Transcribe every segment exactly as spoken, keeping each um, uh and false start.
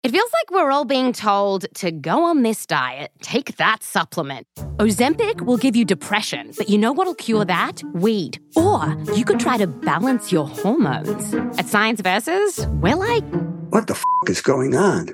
It feels like we're all being told to go on this diet, take that supplement. Ozempic will give you depression, but you know what'll cure that? Weed. Or you could try to balance your hormones. At Science Versus, we're like... What the f*** is going on?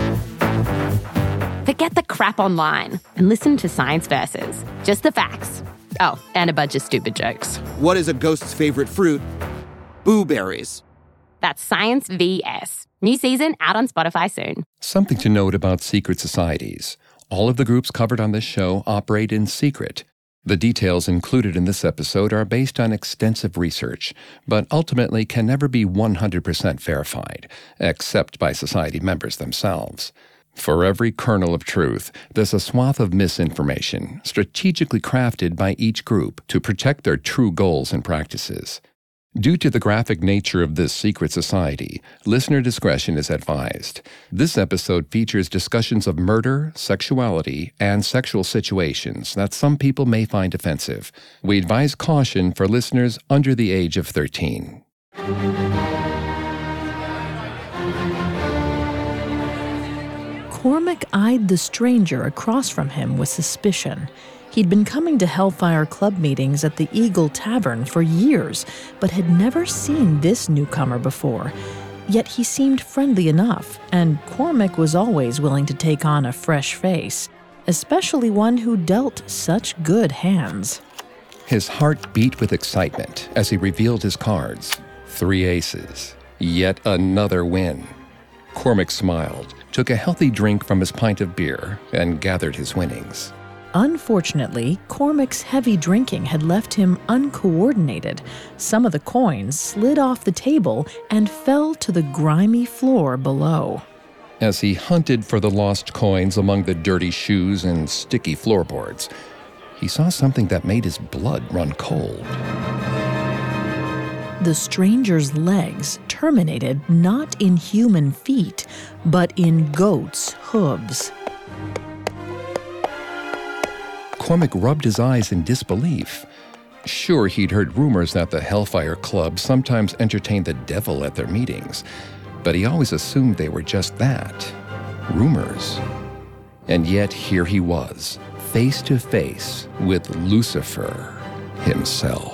Forget the crap online and listen to Science Versus. Just the facts. Oh, and a bunch of stupid jokes. What is a ghost's favorite fruit? Blueberries. That's Science V S. New season out on Spotify soon. Something to note about secret societies. All of the groups covered on this show operate in secret. The details included in this episode are based on extensive research, but ultimately can never be one hundred percent verified, except by society members themselves. For every kernel of truth, there's a swath of misinformation, strategically crafted by each group to protect their true goals and practices. Due to the graphic nature of this secret society, listener discretion is advised. This episode features discussions of murder, sexuality, and sexual situations that some people may find offensive. We advise caution for listeners under the age of thirteen. Cormac eyed the stranger across from him with suspicion. He'd been coming to Hellfire Club meetings at the Eagle Tavern for years, but had never seen this newcomer before. Yet he seemed friendly enough, and Cormac was always willing to take on a fresh face, especially one who dealt such good hands. His heart beat with excitement as he revealed his cards. Three aces. Yet another win. Cormac smiled, took a healthy drink from his pint of beer, and gathered his winnings. Unfortunately, Cormac's heavy drinking had left him uncoordinated. Some of the coins slid off the table and fell to the grimy floor below. As he hunted for the lost coins among the dirty shoes and sticky floorboards, he saw something that made his blood run cold. The stranger's legs terminated not in human feet, but in goats' hooves. Cormac rubbed his eyes in disbelief. Sure, he'd heard rumors that the Hellfire Club sometimes entertained the devil at their meetings, but he always assumed they were just that, rumors. And yet here he was, face to face with Lucifer himself.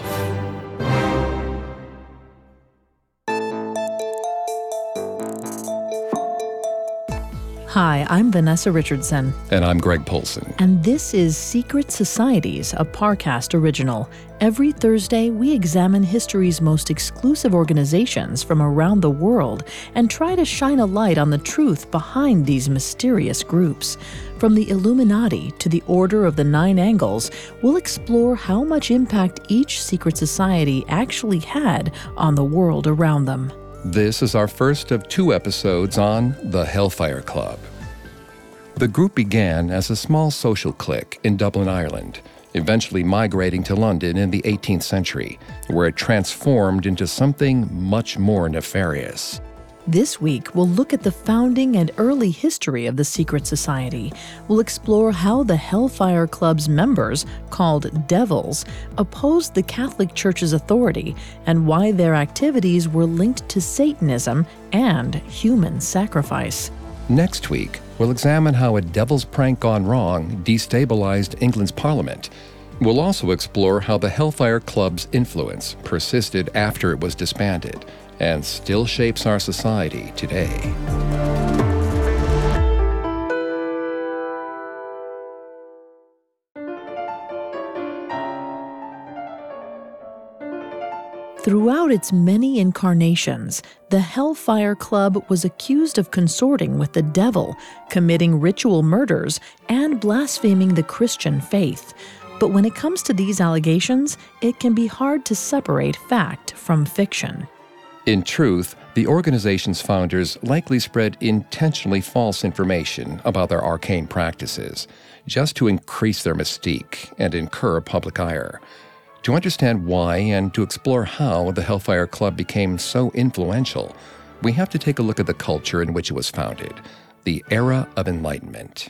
Hi, I'm Vanessa Richardson. And I'm Greg Polson. And this is Secret Societies, a Parcast original. Every Thursday, we examine history's most exclusive organizations from around the world and try to shine a light on the truth behind these mysterious groups. From the Illuminati to the Order of the Nine Angles, we'll explore how much impact each secret society actually had on the world around them. This is our first of two episodes on the Hellfire Club. The group began as a small social clique in Dublin, Ireland, eventually migrating to London in the eighteenth century, where it transformed into something much more nefarious. This week, we'll look at the founding and early history of the secret society. We'll explore how the Hellfire Club's members, called devils, opposed the Catholic Church's authority and why their activities were linked to Satanism and human sacrifice. Next week, we'll examine how a devil's prank gone wrong destabilized England's parliament. We'll also explore how the Hellfire Club's influence persisted after it was disbanded and still shapes our society today. Throughout its many incarnations, the Hellfire Club was accused of consorting with the devil, committing ritual murders, and blaspheming the Christian faith. But when it comes to these allegations, it can be hard to separate fact from fiction. In truth, the organization's founders likely spread intentionally false information about their arcane practices, just to increase their mystique and incur public ire. To understand why and to explore how the Hellfire Club became so influential, we have to take a look at the culture in which it was founded, the era of Enlightenment.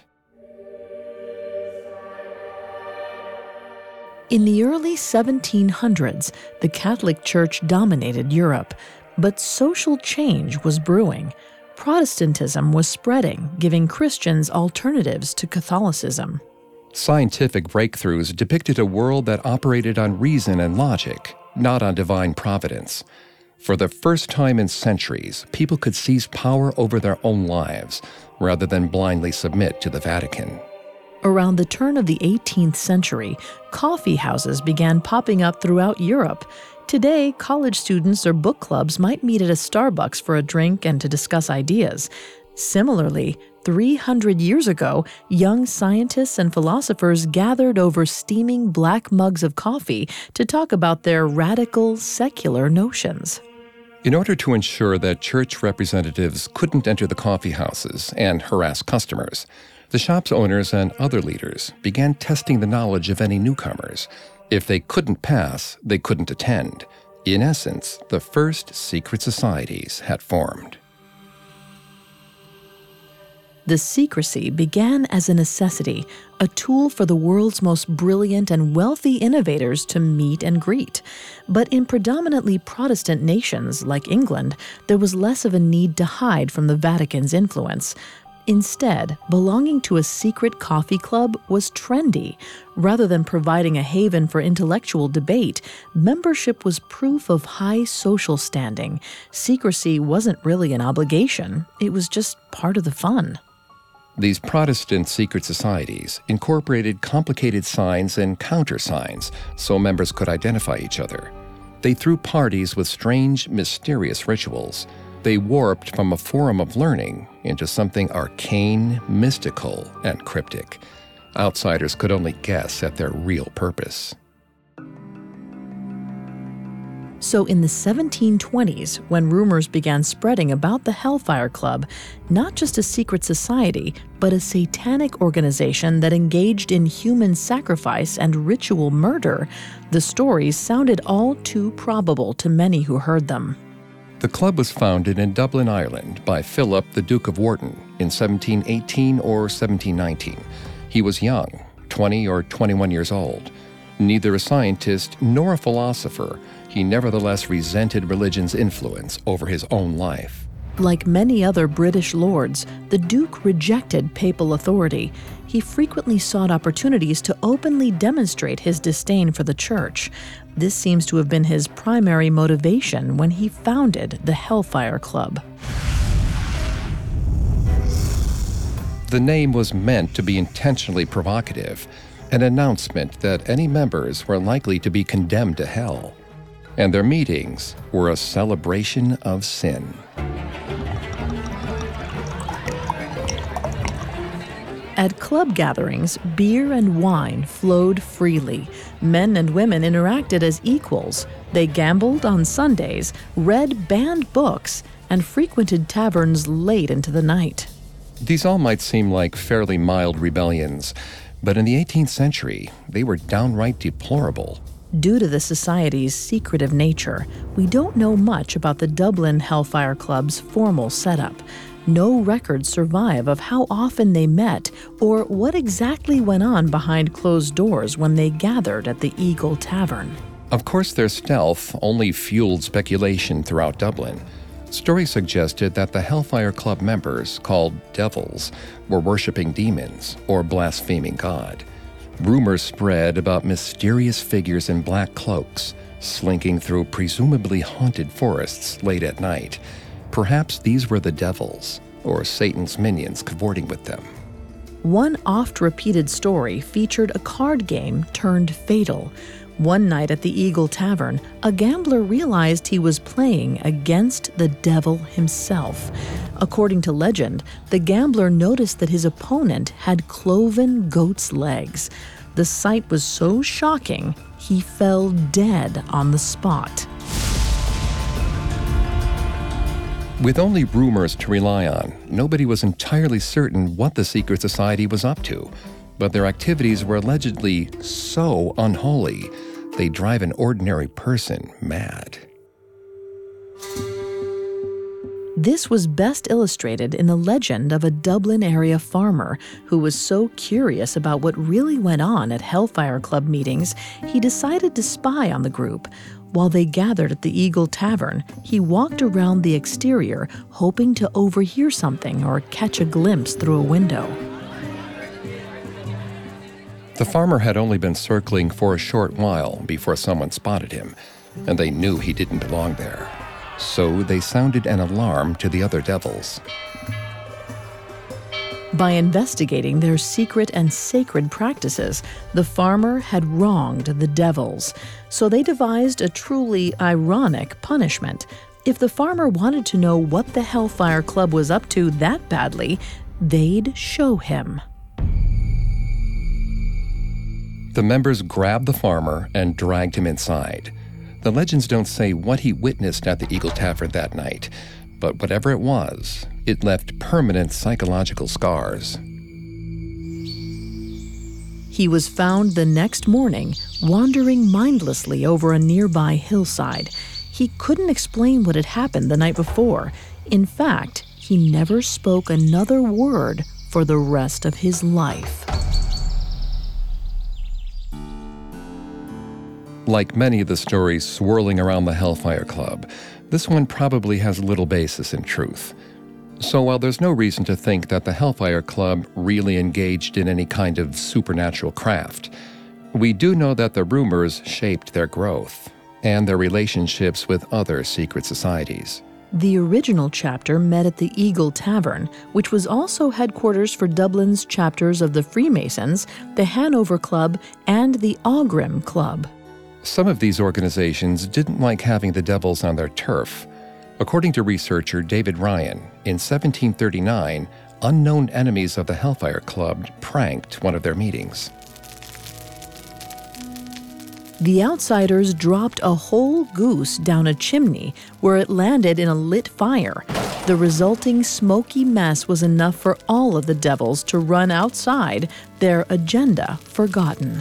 In the early seventeen hundreds, the Catholic Church dominated Europe, but social change was brewing. Protestantism was spreading, giving Christians alternatives to Catholicism. Scientific breakthroughs depicted a world that operated on reason and logic, not on divine providence. For the first time in centuries, people could seize power over their own lives rather than blindly submit to the Vatican. Around the turn of the eighteenth century, coffee houses began popping up throughout Europe. Today, college students or book clubs might meet at a Starbucks for a drink and to discuss ideas. Similarly, three hundred years ago, young scientists and philosophers gathered over steaming black mugs of coffee to talk about their radical, secular notions. In order to ensure that church representatives couldn't enter the coffee houses and harass customers, the shop's owners and other leaders began testing the knowledge of any newcomers. If they couldn't pass, they couldn't attend. In essence, the first secret societies had formed. The secrecy began as a necessity, a tool for the world's most brilliant and wealthy innovators to meet and greet. But in predominantly Protestant nations, like England, there was less of a need to hide from the Vatican's influence. Instead, belonging to a secret coffee club was trendy. Rather than providing a haven for intellectual debate, membership was proof of high social standing. Secrecy wasn't really an obligation, it was just part of the fun. These Protestant secret societies incorporated complicated signs and countersigns so members could identify each other. They threw parties with strange, mysterious rituals. They warped from a forum of learning into something arcane, mystical, and cryptic. Outsiders could only guess at their real purpose. So in the seventeen twenties, when rumors began spreading about the Hellfire Club, not just a secret society, but a satanic organization that engaged in human sacrifice and ritual murder, the stories sounded all too probable to many who heard them. The club was founded in Dublin, Ireland by Philip, the Duke of Wharton, in seventeen eighteen or seventeen nineteen. He was young, twenty or twenty-one years old. Neither a scientist nor a philosopher, he nevertheless resented religion's influence over his own life. Like many other British lords, the Duke rejected papal authority. He frequently sought opportunities to openly demonstrate his disdain for the Church. This seems to have been his primary motivation when he founded the Hellfire Club. The name was meant to be intentionally provocative, an announcement that any members were likely to be condemned to hell. And their meetings were a celebration of sin. At club gatherings, beer and wine flowed freely. Men and women interacted as equals. They gambled on Sundays, read banned books, and frequented taverns late into the night. These all might seem like fairly mild rebellions, but in the eighteenth century, they were downright deplorable. Due to the society's secretive nature, we don't know much about the Dublin Hellfire Club's formal setup. No records survive of how often they met or what exactly went on behind closed doors when they gathered at the Eagle Tavern. Of course, their stealth only fueled speculation throughout Dublin. Stories suggested that the Hellfire Club members, called devils, were worshipping demons or blaspheming God. Rumors spread about mysterious figures in black cloaks, slinking through presumably haunted forests late at night. Perhaps these were the devils, or Satan's minions cavorting with them. One oft-repeated story featured a card game turned fatal. One night at the Eagle Tavern, a gambler realized he was playing against the devil himself. According to legend, the gambler noticed that his opponent had cloven goat's legs. The sight was so shocking, he fell dead on the spot. With only rumors to rely on, nobody was entirely certain what the secret society was up to, but their activities were allegedly so unholy, they drive an ordinary person mad. This was best illustrated in the legend of a Dublin area farmer who was so curious about what really went on at Hellfire Club meetings, he decided to spy on the group. While they gathered at the Eagle Tavern, he walked around the exterior, hoping to overhear something or catch a glimpse through a window. The farmer had only been circling for a short while before someone spotted him, and they knew he didn't belong there. So they sounded an alarm to the other devils. By investigating their secret and sacred practices, the farmer had wronged the devils. So they devised a truly ironic punishment. If the farmer wanted to know what the Hellfire Club was up to that badly, they'd show him. The members grabbed the farmer and dragged him inside. The legends don't say what he witnessed at the Eagle Tavern that night, but whatever it was, it left permanent psychological scars. He was found the next morning, wandering mindlessly over a nearby hillside. He couldn't explain what had happened the night before. In fact, he never spoke another word for the rest of his life. Like many of the stories swirling around the Hellfire Club, this one probably has little basis in truth. So while there's no reason to think that the Hellfire Club really engaged in any kind of supernatural craft, we do know that the rumors shaped their growth and their relationships with other secret societies. The original chapter met at the Eagle Tavern, which was also headquarters for Dublin's chapters of the Freemasons, the Hanover Club, and the Aughrim Club. Some of these organizations didn't like having the devils on their turf. According to researcher David Ryan, in seventeen thirty-nine, unknown enemies of the Hellfire Club pranked one of their meetings. The outsiders dropped a whole goose down a chimney where it landed in a lit fire. The resulting smoky mess was enough for all of the devils to run outside, their agenda forgotten.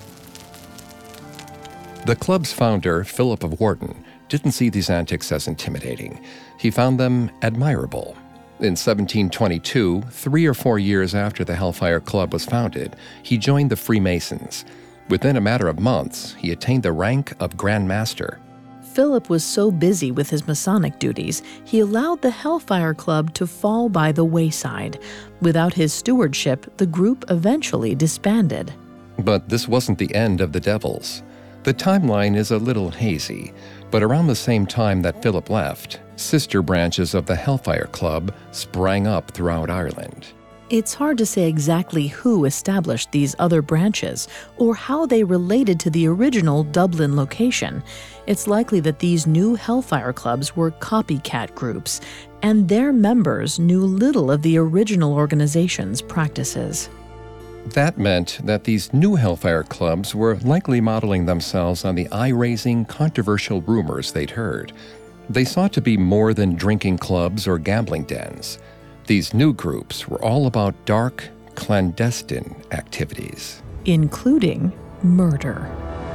The club's founder, Philip of Wharton, didn't see these antics as intimidating. He found them admirable. In seventeen twenty-two, three or four years after the Hellfire Club was founded, he joined the Freemasons. Within a matter of months, he attained the rank of Grand Master. Philip was so busy with his Masonic duties, he allowed the Hellfire Club to fall by the wayside. Without his stewardship, the group eventually disbanded. But this wasn't the end of the devils. The timeline is a little hazy, but around the same time that Philip left, sister branches of the Hellfire Club sprang up throughout Ireland. It's hard to say exactly who established these other branches or how they related to the original Dublin location. It's likely that these new Hellfire Clubs were copycat groups, and their members knew little of the original organization's practices. That meant that these new Hellfire Clubs were likely modeling themselves on the eye-raising, controversial rumors they'd heard. They sought to be more than drinking clubs or gambling dens. These new groups were all about dark, clandestine activities, including murder.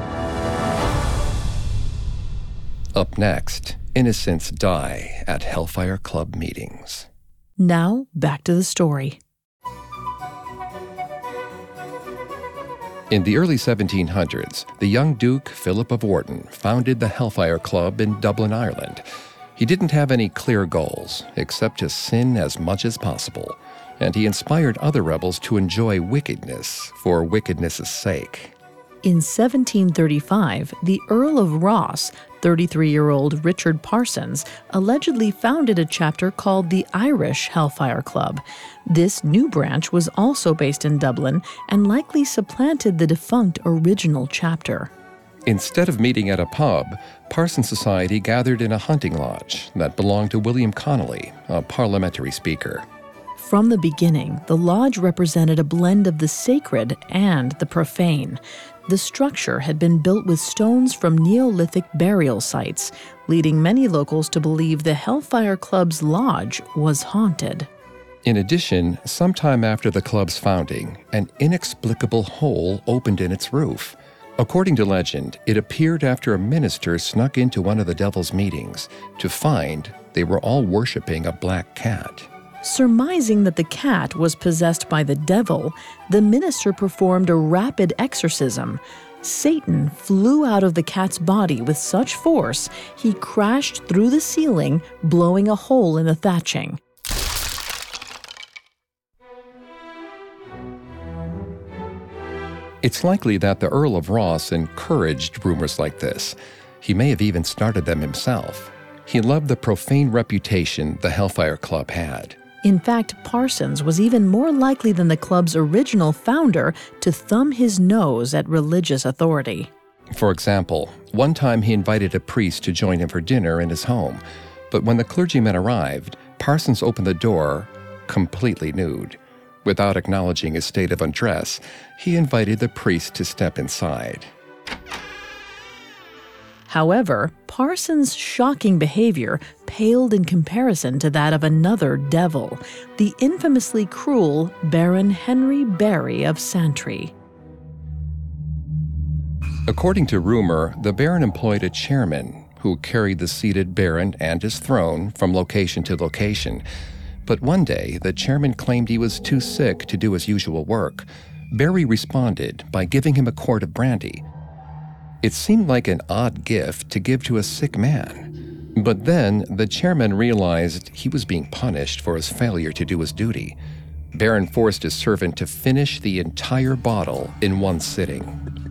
Up next, innocents die at Hellfire Club meetings. Now, back to the story. In the early seventeen hundreds, the young Duke Philip of Wharton founded the Hellfire Club in Dublin, Ireland. He didn't have any clear goals, except to sin as much as possible, and he inspired other rebels to enjoy wickedness for wickedness' sake. In seventeen thirty-five, the Earl of Ross, thirty-three-year-old Richard Parsons, allegedly founded a chapter called the Irish Hellfire Club. This new branch was also based in Dublin and likely supplanted the defunct original chapter. Instead of meeting at a pub, Parsons Society gathered in a hunting lodge that belonged to William Connolly, a parliamentary speaker. From the beginning, the lodge represented a blend of the sacred and the profane. The structure had been built with stones from Neolithic burial sites, leading many locals to believe the Hellfire Club's lodge was haunted. In addition, sometime after the club's founding, an inexplicable hole opened in its roof. According to legend, it appeared after a minister snuck into one of the devil's meetings to find they were all worshiping a black cat. Surmising that the cat was possessed by the devil, the minister performed a rapid exorcism. Satan flew out of the cat's body with such force, he crashed through the ceiling, blowing a hole in the thatching. It's likely that the Earl of Ross encouraged rumors like this. He may have even started them himself. He loved the profane reputation the Hellfire Club had. In fact, Parsons was even more likely than the club's original founder to thumb his nose at religious authority. For example, one time he invited a priest to join him for dinner in his home, but when the clergyman arrived, Parsons opened the door completely nude. Without acknowledging his state of undress, he invited the priest to step inside. However, Parsons' shocking behavior paled in comparison to that of another devil, the infamously cruel Baron Henry Barry of Santry. According to rumor, the Baron employed a chairman who carried the seated Baron and his throne from location to location. But one day, the chairman claimed he was too sick to do his usual work. Barry responded by giving him a quart of brandy. It seemed like an odd gift to give to a sick man. But then the chairman realized he was being punished for his failure to do his duty. Baron forced his servant to finish the entire bottle in one sitting.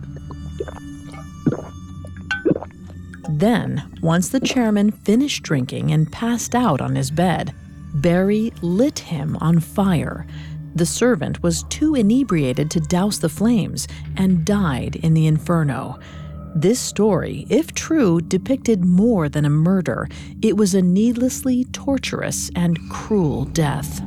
Then, once the chairman finished drinking and passed out on his bed, Barry lit him on fire. The servant was too inebriated to douse the flames and died in the inferno. This story, if true, depicted more than a murder. It was a needlessly torturous and cruel death.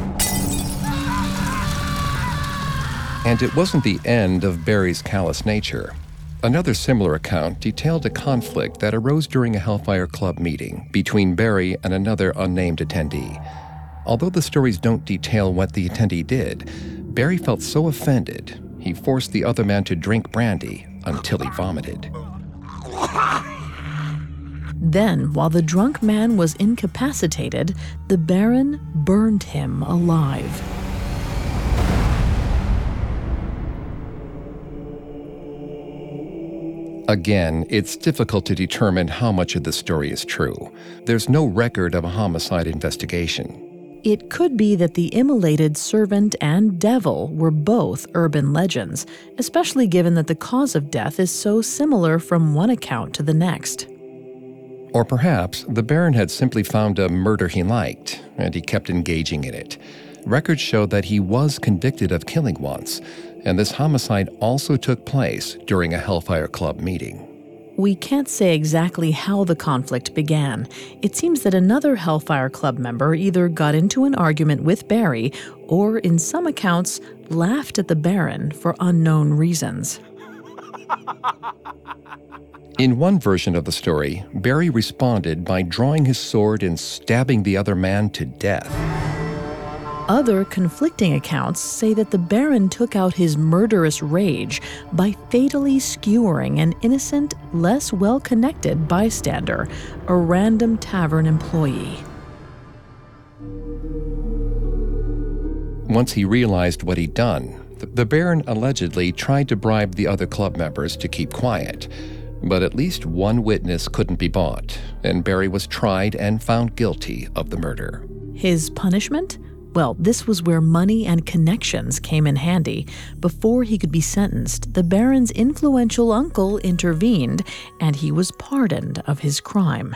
And it wasn't the end of Barry's callous nature. Another similar account detailed a conflict that arose during a Hellfire Club meeting between Barry and another unnamed attendee. Although the stories don't detail what the attendee did, Barry felt so offended, he forced the other man to drink brandy until he vomited. Then, while the drunk man was incapacitated, the Baron burned him alive. Again, it's difficult to determine how much of the story is true. There's no record of a homicide investigation. It could be that the immolated servant and devil were both urban legends, especially given that the cause of death is so similar from one account to the next. Or perhaps the Baron had simply found a murder he liked, and he kept engaging in it. Records show that he was convicted of killing once, and this homicide also took place during a Hellfire Club meeting. We can't say exactly how the conflict began. It seems that another Hellfire Club member either got into an argument with Barry or, in some accounts, laughed at the Baron for unknown reasons. In one version of the story, Barry responded by drawing his sword and stabbing the other man to death. Other conflicting accounts say that the Baron took out his murderous rage by fatally skewering an innocent, less well-connected bystander, a random tavern employee. Once he realized what he'd done, the Baron allegedly tried to bribe the other club members to keep quiet. But at least one witness couldn't be bought, and Barry was tried and found guilty of the murder. His punishment? Well, this was where money and connections came in handy. Before he could be sentenced, the Baron's influential uncle intervened, and he was pardoned of his crime.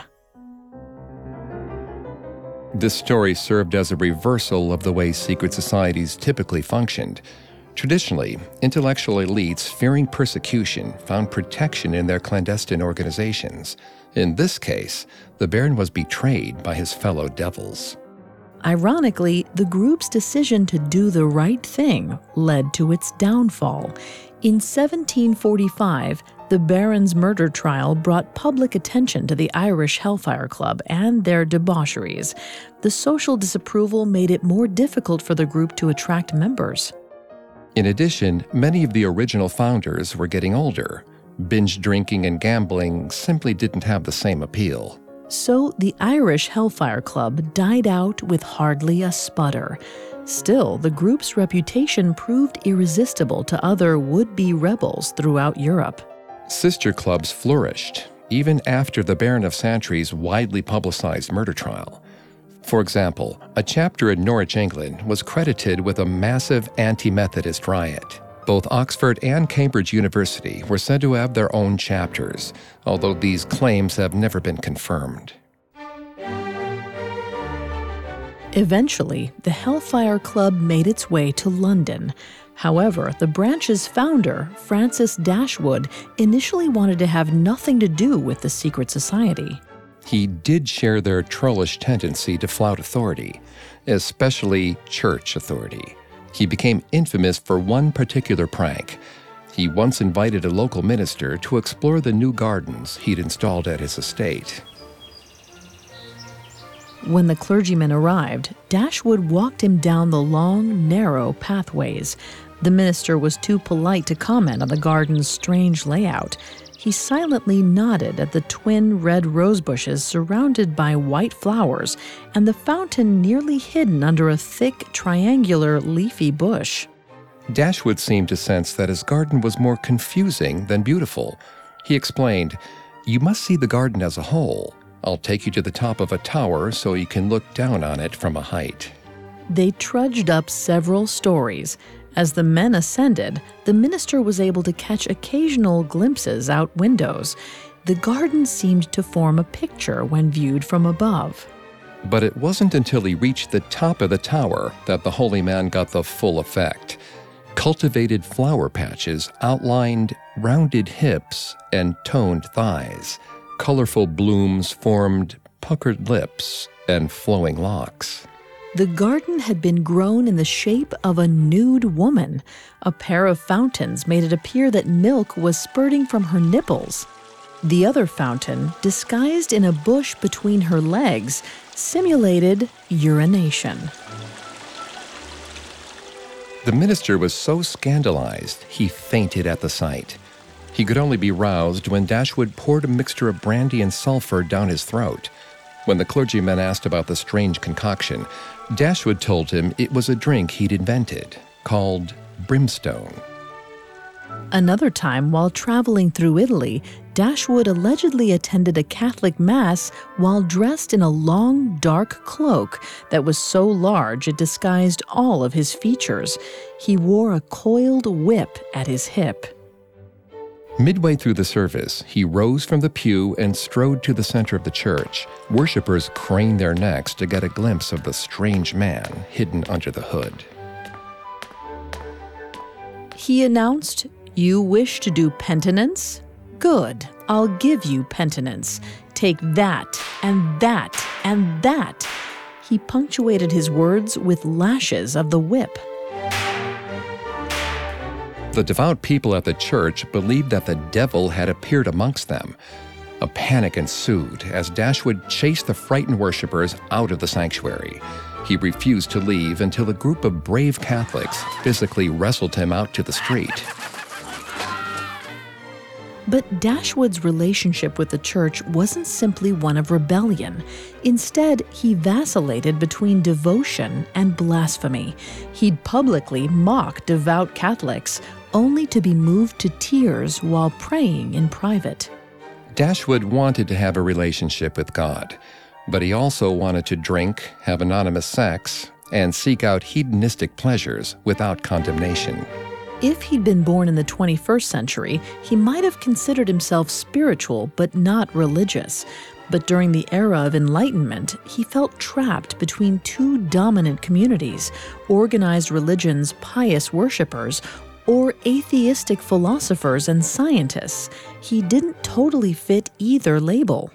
This story served as a reversal of the way secret societies typically functioned. Traditionally, intellectual elites fearing persecution found protection in their clandestine organizations. In this case, the Baron was betrayed by his fellow devils. Ironically, the group's decision to do the right thing led to its downfall. In seventeen forty-five, the Baron's murder trial brought public attention to the Irish Hellfire Club and their debaucheries. The social disapproval made it more difficult for the group to attract members. In addition, many of the original founders were getting older. Binge drinking and gambling simply didn't have the same appeal. So the Irish Hellfire Club died out with hardly a sputter. Still, the group's reputation proved irresistible to other would-be rebels throughout Europe. Sister clubs flourished, even after the Baron of Santry's widely publicized murder trial. For example, a chapter in Norwich, England, was credited with a massive anti-Methodist riot. Both Oxford and Cambridge University were said to have their own chapters, although these claims have never been confirmed. Eventually, the Hellfire Club made its way to London. However, the branch's founder, Francis Dashwood, initially wanted to have nothing to do with the secret society. He did share their trollish tendency to flout authority, especially church authority. He became infamous for one particular prank. He once invited a local minister to explore the new gardens he'd installed at his estate. When the clergyman arrived, Dashwood walked him down the long, narrow pathways. The minister was too polite to comment on the garden's strange layout. He silently nodded at the twin red rose bushes surrounded by white flowers and the fountain nearly hidden under a thick, triangular, leafy bush. Dashwood seemed to sense that his garden was more confusing than beautiful. He explained, "You must see the garden as a whole. I'll take you to the top of a tower so you can look down on it from a height." They trudged up several stories. As the men ascended, the minister was able to catch occasional glimpses out windows. The garden seemed to form a picture when viewed from above. But it wasn't until he reached the top of the tower that the holy man got the full effect. Cultivated flower patches outlined rounded hips and toned thighs. Colorful blooms formed puckered lips and flowing locks. The garden had been grown in the shape of a nude woman. A pair of fountains made it appear that milk was spurting from her nipples. The other fountain, disguised in a bush between her legs, simulated urination. The minister was so scandalized, he fainted at the sight. He could only be roused when Dashwood poured a mixture of brandy and sulfur down his throat. When the clergyman asked about the strange concoction, Dashwood told him it was a drink he'd invented, called brimstone. Another time, while traveling through Italy, Dashwood allegedly attended a Catholic Mass while dressed in a long, dark cloak that was so large it disguised all of his features. He wore a coiled whip at his hip. Midway through the service, he rose from the pew and strode to the center of the church. Worshippers craned their necks to get a glimpse of the strange man hidden under the hood. He announced, "You wish to do penitence? Good, I'll give you penitence. Take that, and that, and that." He punctuated his words with lashes of the whip. The devout people at the church believed that the devil had appeared amongst them. A panic ensued as Dashwood chased the frightened worshippers out of the sanctuary. He refused to leave until a group of brave Catholics physically wrestled him out to the street. But Dashwood's relationship with the church wasn't simply one of rebellion. Instead, he vacillated between devotion and blasphemy. He'd publicly mock devout Catholics, only to be moved to tears while praying in private. Dashwood wanted to have a relationship with God, but he also wanted to drink, have anonymous sex, and seek out hedonistic pleasures without condemnation. If he'd been born in the twenty-first century, he might have considered himself spiritual but not religious. But during the era of Enlightenment, he felt trapped between two dominant communities: organized religion's pious worshippers or atheistic philosophers and scientists. He didn't totally fit either label.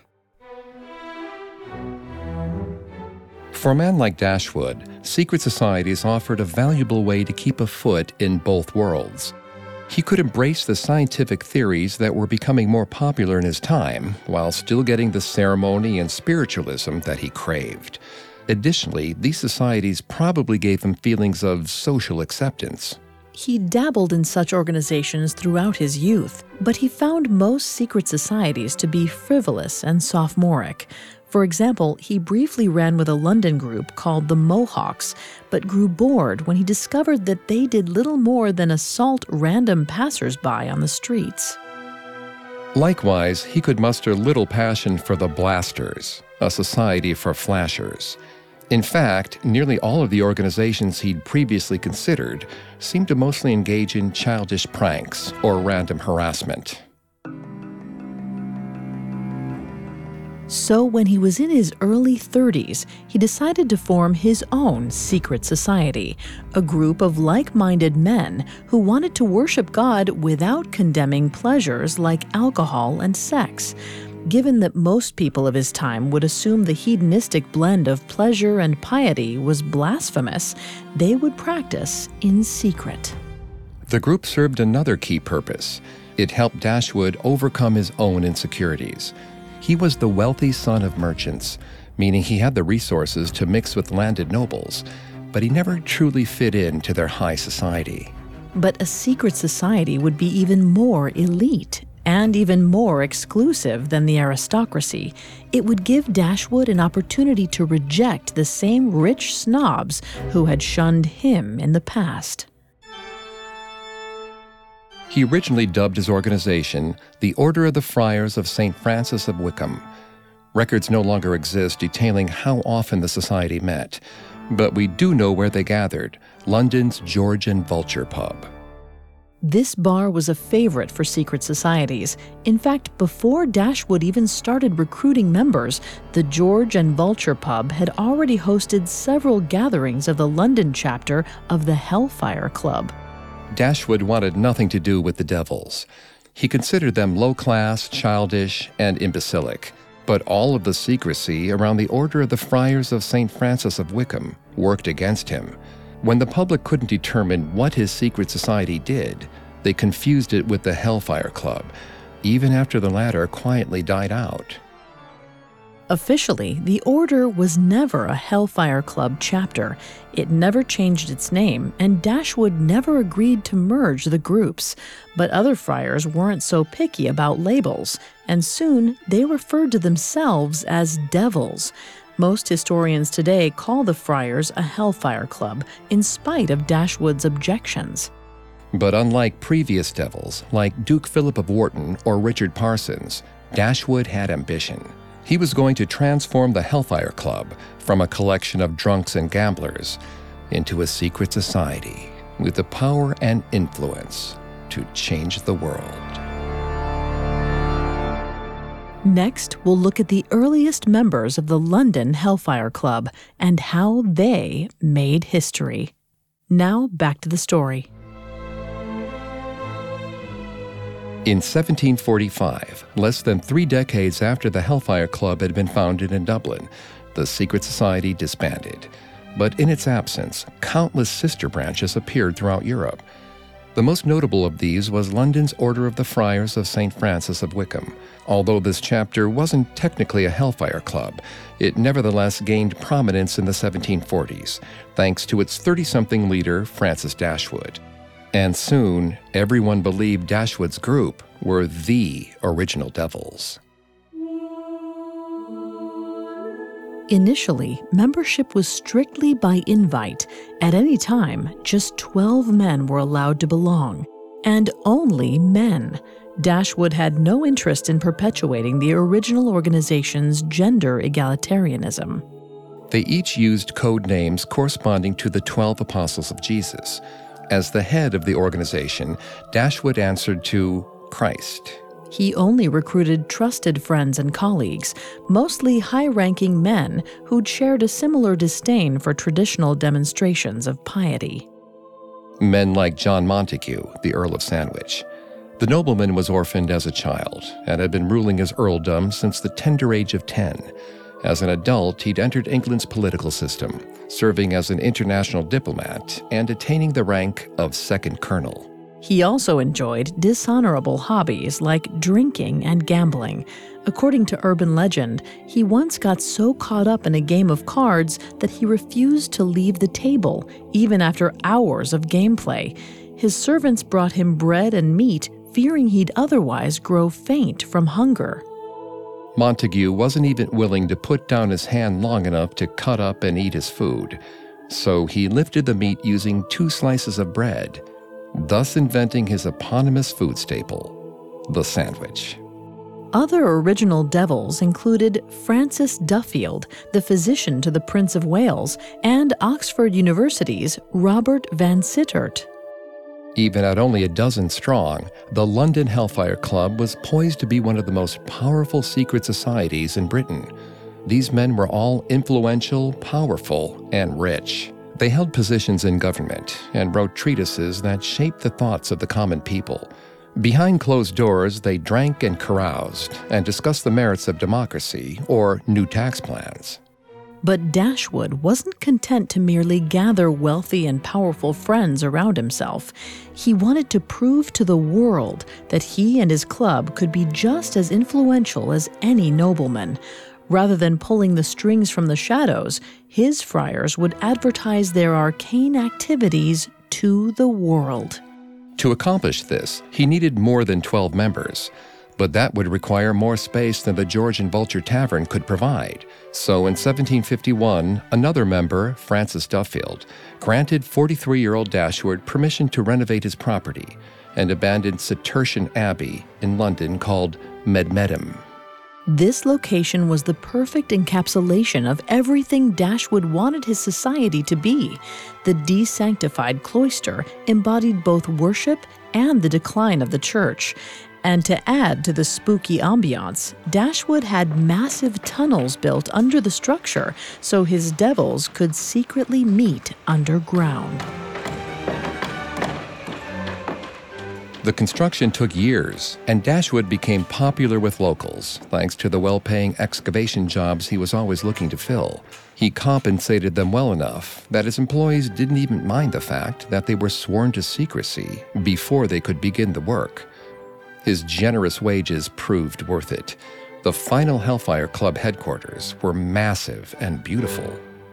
For a man like Dashwood, secret societies offered a valuable way to keep a foot in both worlds. He could embrace the scientific theories that were becoming more popular in his time, while still getting the ceremony and spiritualism that he craved. Additionally, these societies probably gave him feelings of social acceptance. He dabbled in such organizations throughout his youth, but he found most secret societies to be frivolous and sophomoric. For example, he briefly ran with a London group called the Mohawks, but grew bored when he discovered that they did little more than assault random passers-by on the streets. Likewise, he could muster little passion for the Blasters, a society for flashers. In fact, nearly all of the organizations he'd previously considered seemed to mostly engage in childish pranks or random harassment. So when he was in his early thirties, he decided to form his own secret society, a group of like-minded men who wanted to worship God without condemning pleasures like alcohol and sex. Given that most people of his time would assume the hedonistic blend of pleasure and piety was blasphemous, they would practice in secret. The group served another key purpose. It helped Dashwood overcome his own insecurities. He was the wealthy son of merchants, meaning he had the resources to mix with landed nobles, but he never truly fit into their high society. But a secret society would be even more elite and even more exclusive than the aristocracy. It would give Dashwood an opportunity to reject the same rich snobs who had shunned him in the past. He originally dubbed his organization the Order of the Friars of Saint Francis of Wickham. Records no longer exist detailing how often the society met, but we do know where they gathered, London's George and Vulture pub. This bar was a favorite for secret societies. In fact, before Dashwood even started recruiting members, the George and Vulture pub had already hosted several gatherings of the London chapter of the Hellfire Club. Dashwood wanted nothing to do with the devils. He considered them low-class, childish, and imbecilic. But all of the secrecy around the Order of the Friars of Saint Francis of Wickham worked against him. When the public couldn't determine what his secret society did, they confused it with the Hellfire Club, even after the latter quietly died out. Officially, the Order was never a Hellfire Club chapter. It never changed its name, and Dashwood never agreed to merge the groups. But other friars weren't so picky about labels, and soon they referred to themselves as devils. Most historians today call the friars a Hellfire Club, in spite of Dashwood's objections. But unlike previous devils, like Duke Philip of Wharton or Richard Parsons, Dashwood had ambition. He was going to transform the Hellfire Club from a collection of drunks and gamblers into a secret society with the power and influence to change the world. Next, we'll look at the earliest members of the London Hellfire Club and how they made history. Now, back to the story. In seventeen forty-five, less than three decades after the Hellfire Club had been founded in Dublin, the secret society disbanded. But in its absence, countless sister branches appeared throughout Europe. The most notable of these was London's Order of the Friars of Saint Francis of Wickham. Although this chapter wasn't technically a Hellfire Club, it nevertheless gained prominence in the seventeen forties, thanks to its thirty-something leader, Francis Dashwood. And soon, everyone believed Dashwood's group were the original devils. Initially, membership was strictly by invite. At any time, just twelve men were allowed to belong, and only men. Dashwood had no interest in perpetuating the original organization's gender egalitarianism. They each used code names corresponding to the twelve apostles of Jesus. As the head of the organization, Dashwood answered to Christ. He only recruited trusted friends and colleagues, mostly high-ranking men who'd shared a similar disdain for traditional demonstrations of piety. Men like John Montague, the Earl of Sandwich. The nobleman was orphaned as a child and had been ruling his earldom since the tender age of ten. As an adult, he'd entered England's political system, serving as an international diplomat and attaining the rank of second colonel. He also enjoyed dishonorable hobbies like drinking and gambling. According to urban legend, he once got so caught up in a game of cards that he refused to leave the table, even after hours of gameplay. His servants brought him bread and meat, fearing he'd otherwise grow faint from hunger. Montague wasn't even willing to put down his hand long enough to cut up and eat his food, so he lifted the meat using two slices of bread, thus inventing his eponymous food staple, the sandwich. Other original devils included Francis Duffield, the physician to the Prince of Wales, and Oxford University's Robert Van Sittert. Even at only a dozen strong, the London Hellfire Club was poised to be one of the most powerful secret societies in Britain. These men were all influential, powerful, and rich. They held positions in government and wrote treatises that shaped the thoughts of the common people. Behind closed doors, they drank and caroused and discussed the merits of democracy or new tax plans. But Dashwood wasn't content to merely gather wealthy and powerful friends around himself. He wanted to prove to the world that he and his club could be just as influential as any nobleman. Rather than pulling the strings from the shadows, his friars would advertise their arcane activities to the world. To accomplish this, he needed more than twelve members. But that would require more space than the George and Vulture Tavern could provide. So in seventeen fifty-one, another member, Francis Duffield, granted forty-three-year-old Dashwood permission to renovate his property and abandoned Cistercian Abbey in London called Medmenham. This location was the perfect encapsulation of everything Dashwood wanted his society to be. The desanctified cloister embodied both worship and the decline of the church. And to add to the spooky ambiance, Dashwood had massive tunnels built under the structure so his devils could secretly meet underground. The construction took years, and Dashwood became popular with locals thanks to the well-paying excavation jobs he was always looking to fill. He compensated them well enough that his employees didn't even mind the fact that they were sworn to secrecy before they could begin the work. His generous wages proved worth it. The final Hellfire Club headquarters were massive and beautiful.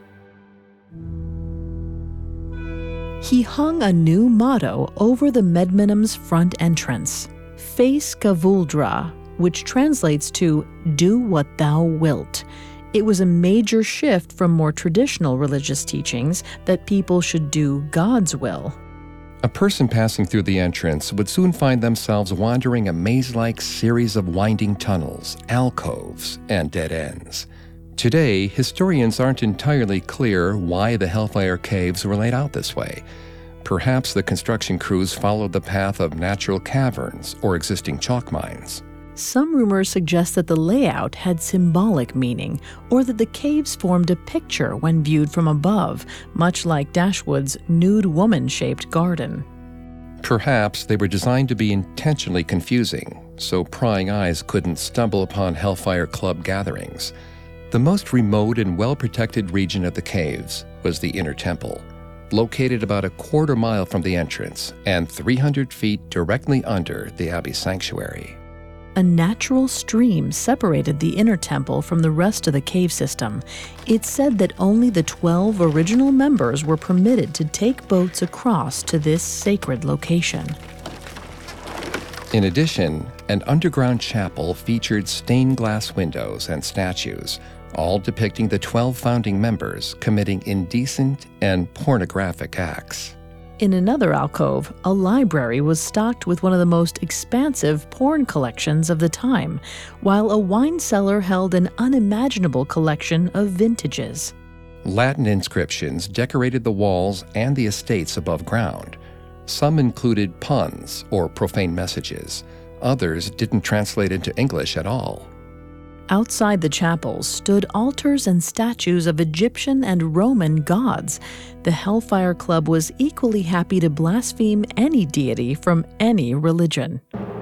He hung a new motto over the Medmenham's front entrance, Face Gavuldra, which translates to, Do What Thou Wilt. It was a major shift from more traditional religious teachings that people should do God's will. A person passing through the entrance would soon find themselves wandering a maze-like series of winding tunnels, alcoves, and dead ends. Today, historians aren't entirely clear why the Hellfire Caves were laid out this way. Perhaps the construction crews followed the path of natural caverns or existing chalk mines. Some rumors suggest that the layout had symbolic meaning, or that the caves formed a picture when viewed from above, much like Dashwood's nude woman-shaped garden. Perhaps they were designed to be intentionally confusing, so prying eyes couldn't stumble upon Hellfire Club gatherings. The most remote and well-protected region of the caves was the Inner Temple, located about a quarter mile from the entrance and three hundred feet directly under the Abbey sanctuary. A natural stream separated the Inner Temple from the rest of the cave system. It's said that only the twelve original members were permitted to take boats across to this sacred location. In addition, an underground chapel featured stained glass windows and statues, all depicting the twelve founding members committing indecent and pornographic acts. In another alcove, a library was stocked with one of the most expansive porn collections of the time, while a wine cellar held an unimaginable collection of vintages. Latin inscriptions decorated the walls and the estates above ground. Some included puns or profane messages. Others didn't translate into English at all. Outside the chapels stood altars and statues of Egyptian and Roman gods. The Hellfire Club was equally happy to blaspheme any deity from any religion.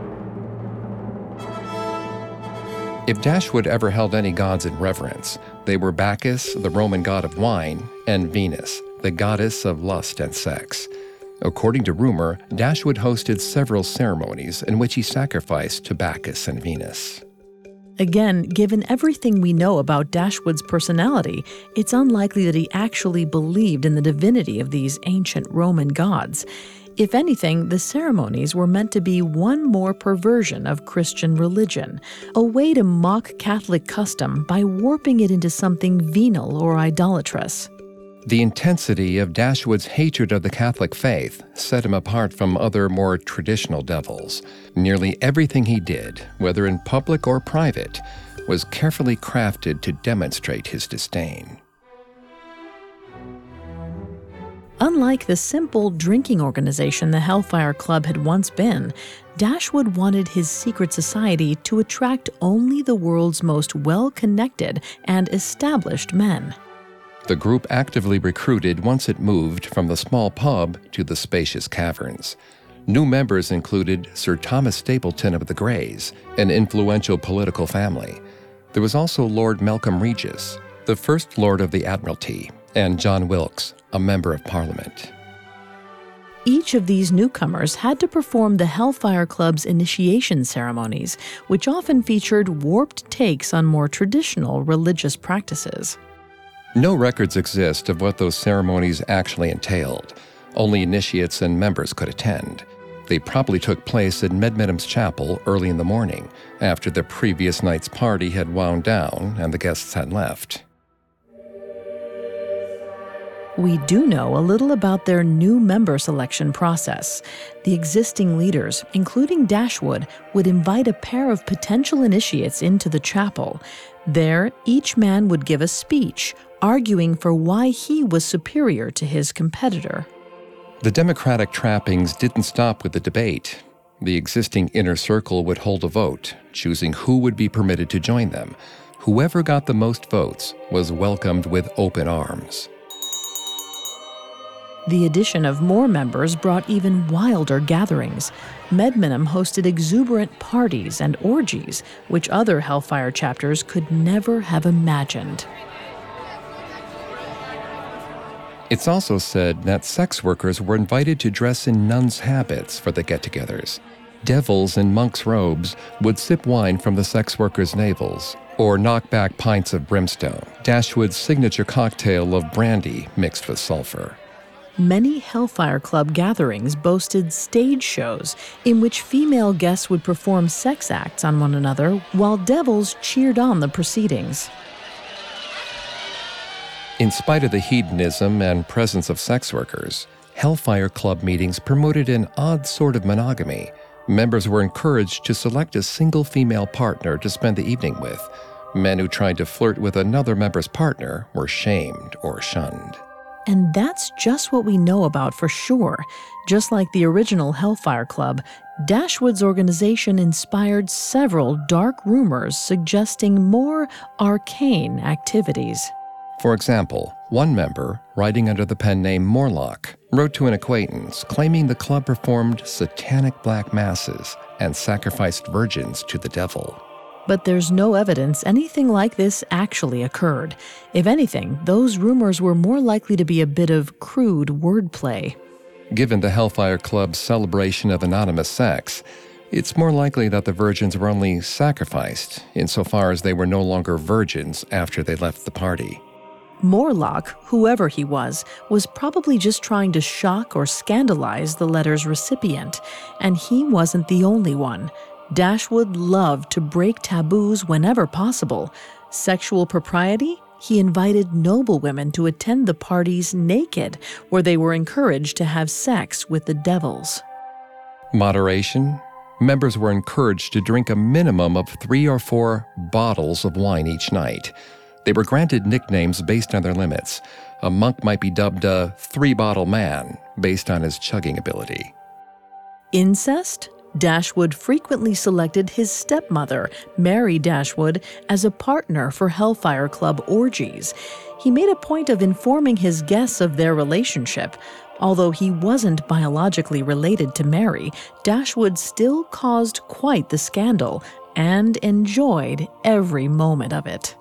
If Dashwood ever held any gods in reverence, they were Bacchus, the Roman god of wine, and Venus, the goddess of lust and sex. According to rumor, Dashwood hosted several ceremonies in which he sacrificed to Bacchus and Venus. Again, given everything we know about Dashwood's personality, it's unlikely that he actually believed in the divinity of these ancient Roman gods. If anything, the ceremonies were meant to be one more perversion of Christian religion, a way to mock Catholic custom by warping it into something venal or idolatrous. The intensity of Dashwood's hatred of the Catholic faith set him apart from other more traditional devils. Nearly everything he did, whether in public or private, was carefully crafted to demonstrate his disdain. Unlike the simple drinking organization the Hellfire Club had once been, Dashwood wanted his secret society to attract only the world's most well-connected and established men. The group actively recruited once it moved from the small pub to the spacious caverns. New members included Sir Thomas Stapleton of the Greys, an influential political family. There was also Lord Melcombe Regis, the First Lord of the Admiralty, and John Wilkes, a Member of Parliament. Each of these newcomers had to perform the Hellfire Club's initiation ceremonies, which often featured warped takes on more traditional religious practices. No records exist of what those ceremonies actually entailed. Only initiates and members could attend. They probably took place at Medmenham's Chapel early in the morning, after the previous night's party had wound down and the guests had left. We do know a little about their new member selection process. The existing leaders, including Dashwood, would invite a pair of potential initiates into the chapel. There, each man would give a speech, arguing for why he was superior to his competitor. The democratic trappings didn't stop with the debate. The existing inner circle would hold a vote, choosing who would be permitted to join them. Whoever got the most votes was welcomed with open arms. The addition of more members brought even wilder gatherings. Medmenham hosted exuberant parties and orgies, which other Hellfire chapters could never have imagined. It's also said that sex workers were invited to dress in nuns' habits for the get-togethers. Devils in monks' robes would sip wine from the sex workers' navels, or knock back pints of brimstone, Dashwood's signature cocktail of brandy mixed with sulfur. Many Hellfire Club gatherings boasted stage shows in which female guests would perform sex acts on one another while devils cheered on the proceedings. In spite of the hedonism and presence of sex workers, Hellfire Club meetings promoted an odd sort of monogamy. Members were encouraged to select a single female partner to spend the evening with. Men who tried to flirt with another member's partner were shamed or shunned. And that's just what we know about for sure. Just like the original Hellfire Club, Dashwood's organization inspired several dark rumors suggesting more arcane activities. For example, one member, writing under the pen name Morlock, wrote to an acquaintance claiming the club performed satanic black masses and sacrificed virgins to the devil. But there's no evidence anything like this actually occurred. If anything, those rumors were more likely to be a bit of crude wordplay. Given the Hellfire Club's celebration of anonymous sex, it's more likely that the virgins were only sacrificed, insofar as they were no longer virgins after they left the party. Morlock, whoever he was, was probably just trying to shock or scandalize the letter's recipient, and he wasn't the only one. Dashwood loved to break taboos whenever possible. Sexual propriety? He invited noblewomen to attend the parties naked, where they were encouraged to have sex with the devils. Moderation? Members were encouraged to drink a minimum of three or four bottles of wine each night. They were granted nicknames based on their limits. A monk might be dubbed a three-bottle man, based on his chugging ability. Incest? Dashwood frequently selected his stepmother, Mary Dashwood, as a partner for Hellfire Club orgies. He made a point of informing his guests of their relationship. Although he wasn't biologically related to Mary, Dashwood still caused quite the scandal and enjoyed every moment of it.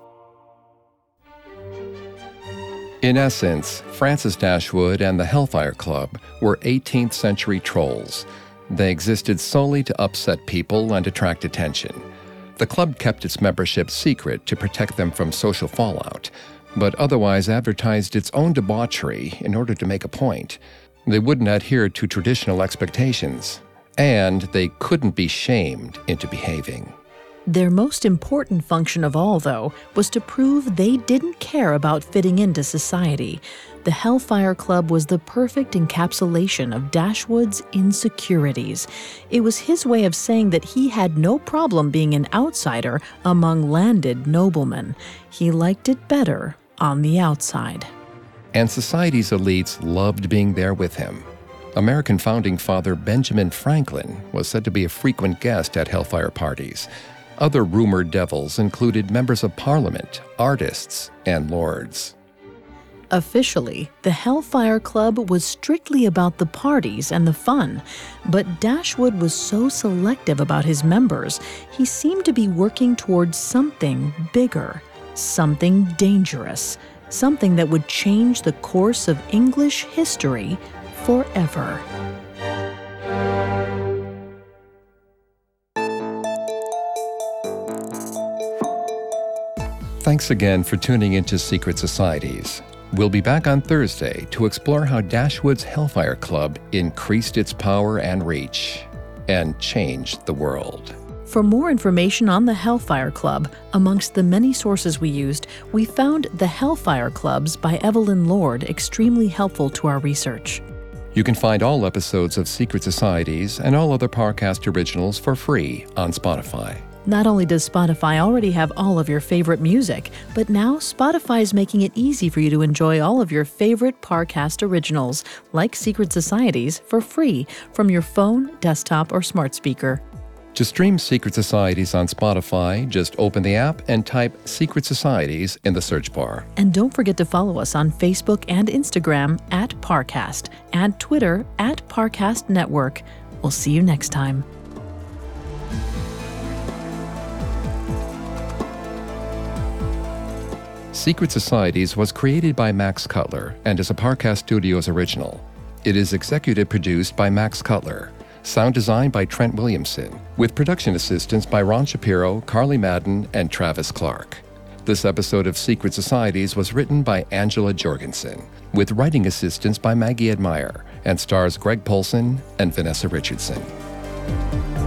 In essence, Francis Dashwood and the Hellfire Club were eighteenth century trolls. They existed solely to upset people and attract attention. The club kept its membership secret to protect them from social fallout, but otherwise advertised its own debauchery in order to make a point. They wouldn't adhere to traditional expectations, and they couldn't be shamed into behaving. Their most important function of all, though, was to prove they didn't care about fitting into society. The Hellfire Club was the perfect encapsulation of Dashwood's insecurities. It was his way of saying that he had no problem being an outsider among landed noblemen. He liked it better on the outside. And society's elites loved being there with him. American founding father Benjamin Franklin was said to be a frequent guest at Hellfire parties. Other rumored devils included members of Parliament, artists, and lords. Officially, the Hellfire Club was strictly about the parties and the fun, but Dashwood was so selective about his members, he seemed to be working towards something bigger, something dangerous, something that would change the course of English history forever. Thanks again for tuning into Secret Societies. We'll be back on Thursday to explore how Dashwood's Hellfire Club increased its power and reach and changed the world. For more information on the Hellfire Club, amongst the many sources we used, we found The Hellfire Clubs by Evelyn Lord extremely helpful to our research. You can find all episodes of Secret Societies and all other Parcast originals for free on Spotify. Not only does Spotify already have all of your favorite music, but now Spotify is making it easy for you to enjoy all of your favorite Parcast originals, like Secret Societies, for free from your phone, desktop, or smart speaker. To stream Secret Societies on Spotify, just open the app and type Secret Societies in the search bar. And don't forget to follow us on Facebook and Instagram at Parcast and Twitter at Parcast Network. We'll see you next time. Secret Societies was created by Max Cutler and is a Parcast Studios original. It is executive produced by Max Cutler. Sound design by Trent Williamson, with production assistance by Ron Shapiro, Carly Madden, and Travis Clark. This episode of Secret Societies was written by Angela Jorgensen, with writing assistance by Maggie Admire, and stars Greg Polson and Vanessa Richardson.